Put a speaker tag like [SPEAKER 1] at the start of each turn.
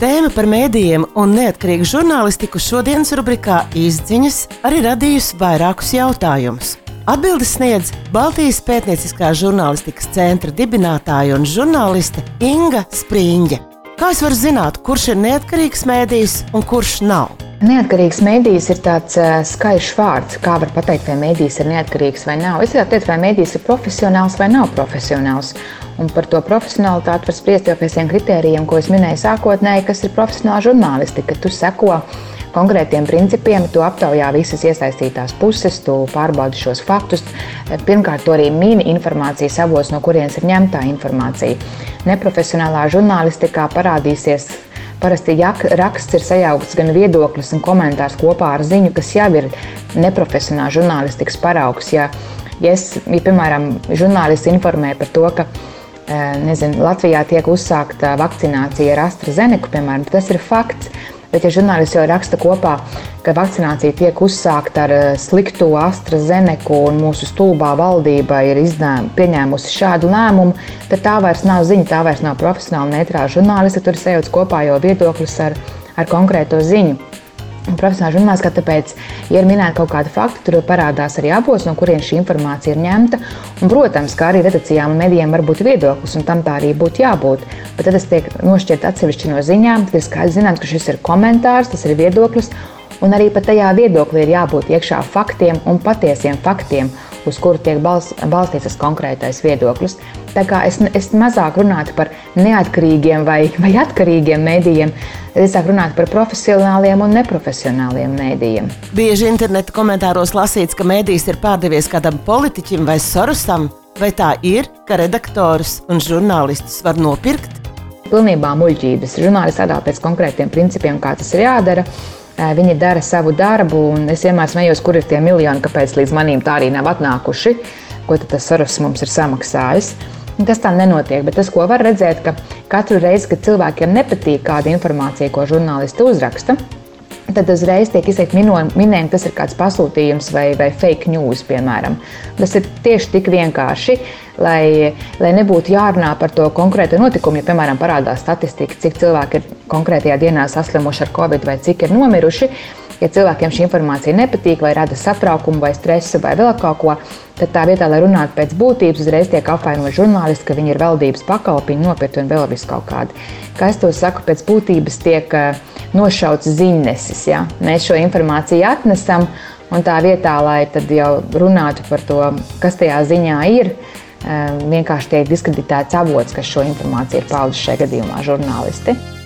[SPEAKER 1] Tēma par mēdījiem un neatkarīgu žurnālistiku šodienas rubrikā Izziņas arī radījusi vairākus jautājumus. Atbildes sniedz Baltijas pētnieciskā žurnālistikas centra dibinātāja un žurnāliste Inga Spriņģe. Kā es varu zināt, kurš ir neatkarīgs mēdījis un kurš nav?
[SPEAKER 2] Neatkarīgs mēdījis ir tāds skaļš vārds, kā var pateikt, vai mēdījis ir neatkarīgs vai nav. Es gribētu teikt, vai mēdījis ir profesionāls vai nav profesionāls. Un par to profesionalitāti var spriest jau pēc tiem kritērijiem, ko es minēju sākotnēji, kas ir profesionāla žurnālistika. Tu seko konkrētiem principiem, tu aptaujā visas iesaistītās puses, tu pārbaudi šos faktus. Pirmkārt, tu arī mini informācijas avots, no kurienes ir ņemtā informācija. Neprofesionālā žurnālistikā parādīsies parasti raksts ir sajaukts gan viedoklis un komentārs kopā ar ziņu, kas jau ir neprofesionāla žurnālistikas paraugs. Ja piemēram, žurnālisti informē par to, ka Latvijā tiek uzsākta vakcinācija ar AstraZeneku, piemēram, tas ir fakts. Bet, ja žurnālisti jau raksta kopā, ka vakcinācija tiek uzsākta ar slikto AstraZeneku un mūsu stulbā valdība ir pieņēmusi šādu lēmumu, tad tā vairs nav ziņa, tā vairs nav profesionāla neitrāla žurnālista, tur sajauc kopā jau viedoklis ar konkrēto ziņu. Profesionāla žurnālistika, tāpēc, ja ir minēta kaut kāda fakta, tur parādās arī avots, no kuriem šī informācija ir ņemta. Un, protams, kā arī redakcijām un medijiem var būt viedoklis, un tam tā arī būtu jābūt. Bet tad tas tiek nošķirt atsevišķi no ziņām, tad ir skaidrs zināms, ka šis ir komentārs, tas ir viedoklis, un arī pat tajā viedoklī ir jābūt iekšā faktiem un patiesiem faktiem, uz kuru tiek balstīts tas konkrētais viedoklis. Tā kā es mazāk runātu par neatkarīgiem vai atkarīgiem mēdījiem, es sāku runāt par profesionāliem un neprofesionāliem mēdījiem.
[SPEAKER 1] Bieži interneta komentāros lasīts, ka mēdījis ir pārdevies kādam politiķim vai Sorosam. Vai tā ir, ka redaktorus un žurnālistus var nopirkt?
[SPEAKER 2] Pilnībā muļķības. Žurnālisti strādā pēc konkrētiem principiem, kā tas ir jādara. Viņi dara savu darbu, un es vienmēr smējos, kur ir tie miljoni, kāpēc līdz manīm tā arī nav atnākuši, ko tad tas Soros mums ir samaksājis. Tas tā nenotiek, bet tas, ko var redzēt, ka katru reizi, kad cilvēkiem nepatīk kāda informācija, ko žurnālisti uzraksta, tad uzreiz tiek izteikt minējumi, tas ir kāds pasūtījums vai fake news, piemēram. Tas ir tieši tik vienkārši, lai nebūtu jārunā par to konkrēto notikumu, ja, piemēram, parādās statistika, cik cilvēki ir konkrētajā dienā saslimuši ar Covid vai cik ir nomiruši. Ja cilvēkiem šī informācija nepatīk vai rada satraukumu vai stresu vai vēl kaut ko, tad tā vietā, lai runātu pēc būtības, uzreiz tiek apvainoti žurnālisti, ka viņi ir valdības pakalpiņi, nopirkti un vēl vis kaut kādi. Kā es to saku, pēc būtības tiek nošauts ziņnesis. Ja? Mēs šo informāciju atnesam, un tā vietā, lai tad jau runātu par to, kas tajā ziņā ir, vienkārši tiek diskreditēts avots, kas šo informāciju ir paudis šajā gadījumā žurnālisti.